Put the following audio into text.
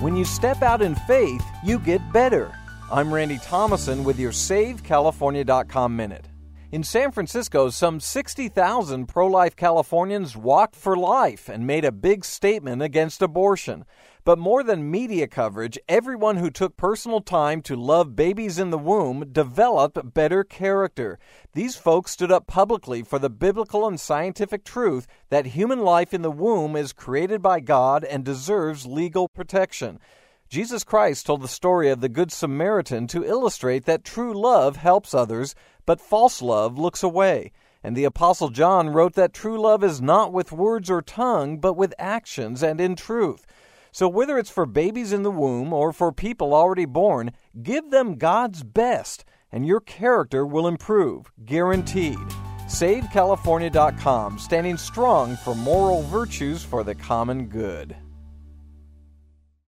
When you step out in faith, you get better. I'm Randy Thomason with your SaveCalifornia.com Minute. In San Francisco, some 60,000 pro-life Californians walked for life and made a big statement against abortion. But more than media coverage, everyone who took personal time to love babies in the womb developed better character. These folks stood up publicly for the biblical and scientific truth that human life in the womb is created by God and deserves legal protection. Jesus Christ told the story of the Good Samaritan to illustrate that true love helps others, but false love looks away. And the Apostle John wrote that true love is not with words or tongue, but with actions and in truth. So whether it's for babies in the womb or for people already born, give them God's best, and your character will improve, guaranteed. SaveCalifornia.com, standing strong for moral virtues for the common good.